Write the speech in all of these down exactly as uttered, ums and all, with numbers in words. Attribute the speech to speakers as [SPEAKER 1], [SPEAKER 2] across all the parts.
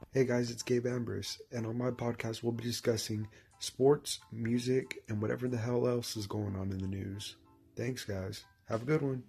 [SPEAKER 1] Hey guys, it's Gabe Ambrose, and on my podcast, we'll be discussing sports, music, and whatever the hell else is going on in the news. Thanks, guys. Have a good one.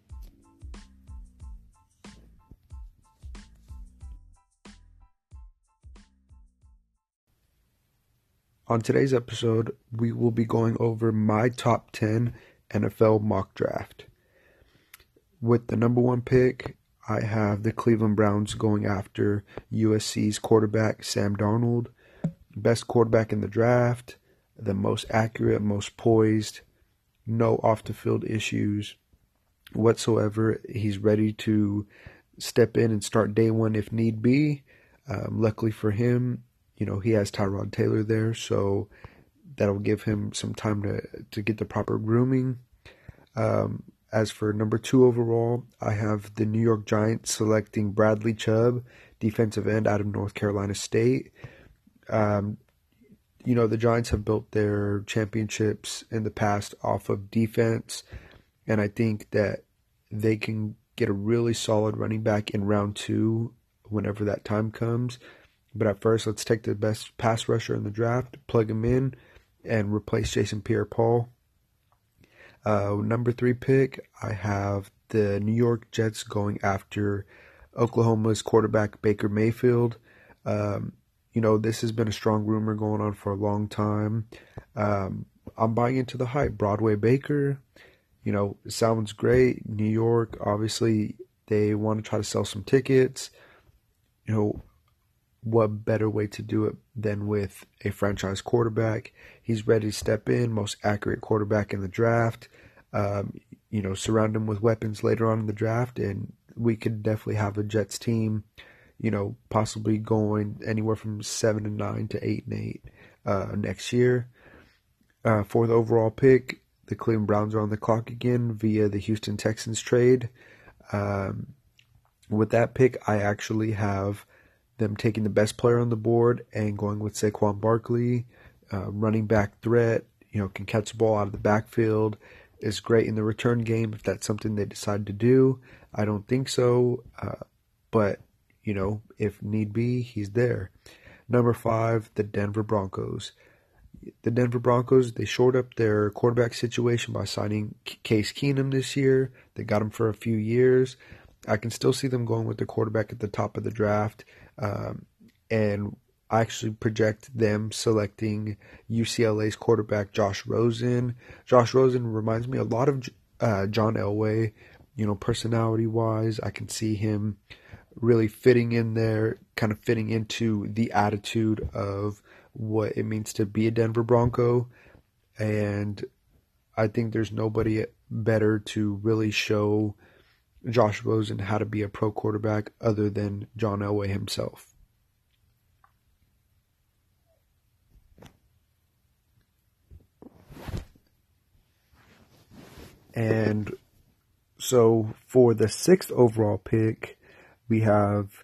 [SPEAKER 1] On today's episode, we will be going over my top ten N F L mock draft. With the number one pick, I have the Cleveland Browns going after U S C's quarterback, Sam Darnold. Best quarterback in the draft, the most accurate, most poised, no off the field issues whatsoever. He's ready to step in and start day one if need be. Um, luckily for him, you know, he has Tyrod Taylor there, so that'll give him some time to, to get the proper grooming. Um, as for number two overall, I have the New York Giants selecting Bradley Chubb, defensive end out of North Carolina State. Um, you know, the Giants have built their championships in the past off of defense, and I think that they can get a really solid running back in round two whenever that time comes. But at first, let's take the best pass rusher in the draft, plug him in, and replace Jason Pierre-Paul. Uh, number three pick, I have the New York Jets going after Oklahoma's quarterback Baker Mayfield. Um, you know, this has been a strong rumor going on for a long time. Um, I'm buying into the hype. Broadway Baker, you know, sounds great. New York, obviously, they want to try to sell some tickets. You know, what better way to do it than with a franchise quarterback? He's ready to step in, most accurate quarterback in the draft. Um, you know, surround him with weapons later on in the draft, and we could definitely have a Jets team, you know, possibly going anywhere from seven and nine to eight and eight uh, next year. Uh, fourth overall pick, the Cleveland Browns are on the clock again via the Houston Texans trade. Um, with that pick, I actually have them taking the best player on the board and going with Saquon Barkley, uh, running back threat, you know, can catch the ball out of the backfield, is great in the return game if that's something they decide to do. I don't think so, uh, but, you know, if need be, he's there. Number five, the Denver Broncos. The Denver Broncos, they shored up their quarterback situation by signing Case Keenum this year. They got him for a few years. I can still see them going with the quarterback at the top of the draft. Um, and I actually project them selecting U C L A's quarterback Josh Rosen. Josh Rosen reminds me a lot of uh, John Elway, you know, personality-wise. I can see him really fitting in there, kind of fitting into the attitude of what it means to be a Denver Bronco. And I think there's nobody better to really show Josh Rosen how to be a pro quarterback other than John Elway himself. And so for the sixth overall pick, we have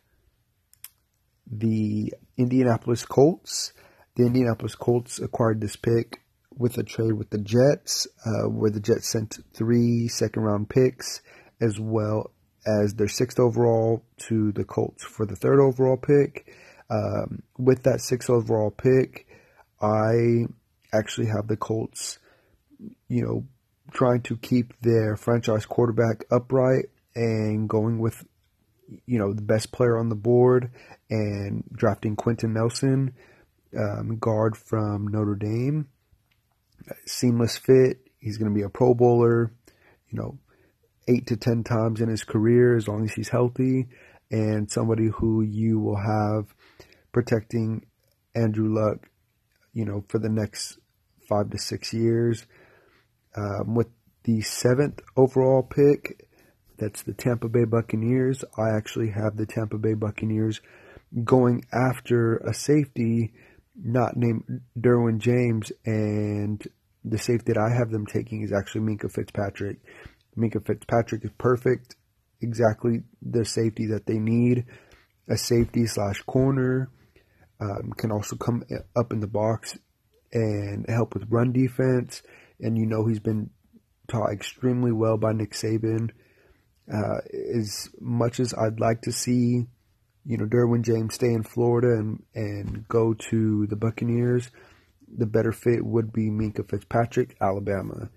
[SPEAKER 1] the Indianapolis Colts. The Indianapolis Colts acquired this pick with a trade with the Jets, uh, where the Jets sent three second-round picks as well as their sixth overall to the Colts for the third overall pick. Um, with that sixth overall pick, I actually have the Colts, you know, trying to keep their franchise quarterback upright and going with, you know, the best player on the board and drafting Quentin Nelson, um, guard from Notre Dame. Seamless fit. He's going to be a Pro Bowler, you know, eight to ten times in his career as long as he's healthy, and somebody who you will have protecting Andrew Luck, you know, for the next five to six years. Um, with the seventh overall pick, that's the Tampa Bay Buccaneers. I actually have the Tampa Bay Buccaneers going after a safety not named Derwin James, and the safety that I have them taking is actually Minkah Fitzpatrick. Minkah Fitzpatrick is perfect, exactly the safety that they need. A safety slash corner, um, can also come up in the box and help with run defense. And you know he's been taught extremely well by Nick Saban. Uh, as much as I'd like to see you know, Derwin James stay in Florida and, and go to the Buccaneers, the better fit would be Minkah Fitzpatrick, Alabama.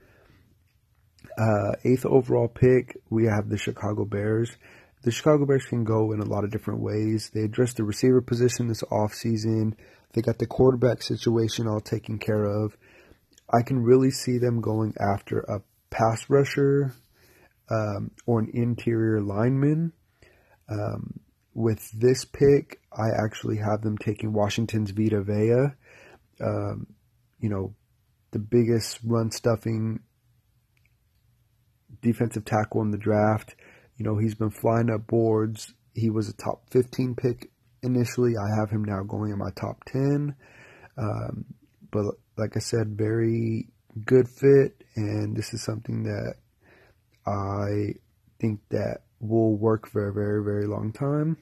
[SPEAKER 1] Uh, eighth overall pick, we have the Chicago Bears. The Chicago Bears can go in a lot of different ways. They addressed the receiver position this offseason. They got the quarterback situation all taken care of. I can really see them going after a pass rusher um, or an interior lineman. Um, with this pick, I actually have them taking Washington's Vita Vea. Um, you know, the biggest run-stuffing defensive tackle in the draft. You know, he's been flying up boards. He was a top fifteen pick initially. I have him now going in my top ten. Um, but like I said, very good fit, and this is something that I think that will work for a very, very long time.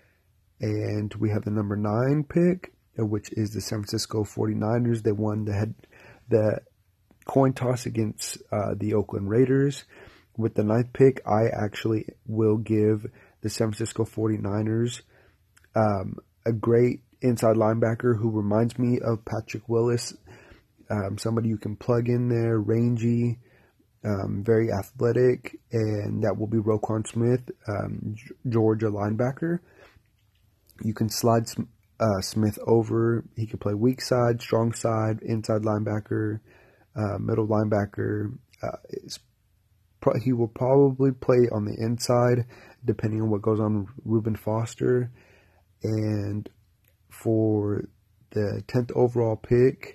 [SPEAKER 1] And we have the number nine pick, which is the San Francisco forty-niners. They won the head, the coin toss against uh, the Oakland Raiders. With the ninth pick, I actually will give the San Francisco forty-niners um, a great inside linebacker who reminds me of Patrick Willis. Um, somebody you can plug in there, rangy, um, very athletic, and that will be Roquan Smith, um, Georgia linebacker. You can slide uh, Smith over. He can play weak side, strong side, inside linebacker, uh, middle linebacker. Uh, it's pro- he will probably play on the inside, depending on what goes on with Reuben Foster. And for the tenth overall pick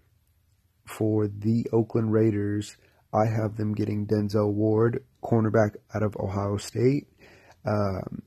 [SPEAKER 1] for the Oakland Raiders, I have them getting Denzel Ward, cornerback out of Ohio State. Um,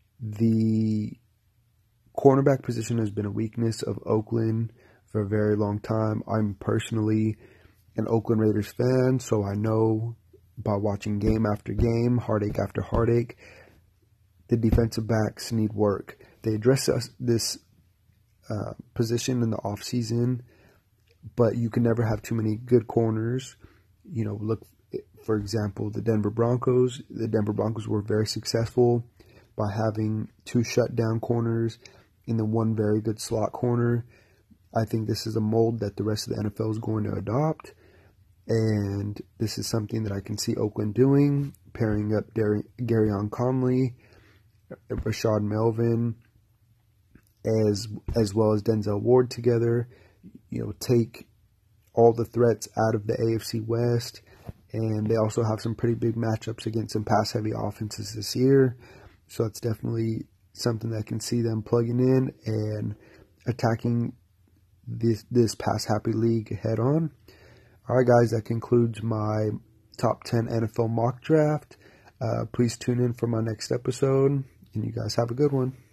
[SPEAKER 1] the cornerback position has been a weakness of Oakland for a very long time. I'm personally an Oakland Raiders fan, so I know by watching game after game, heartache after heartache, the defensive backs need work. They address us, this uh, position in the offseason, but you can never have too many good corners. You know, look, for example, the Denver Broncos. The Denver Broncos were very successful by having two shutdown corners and then one very good slot corner. I think this is a mold that the rest of the N F L is going to adopt, and this is something that I can see Oakland doing, pairing up Gary, Garyon Conley, Rashad Melvin, as as well as Denzel Ward together. You know, take all the threats out of the A F C West, and they also have some pretty big matchups against some pass-heavy offenses this year. So it's definitely something that I can see them plugging in and attacking this this pass-happy league head-on. All right, guys, that concludes my top ten N F L mock draft. Uh, please tune in for my next episode, and you guys have a good one.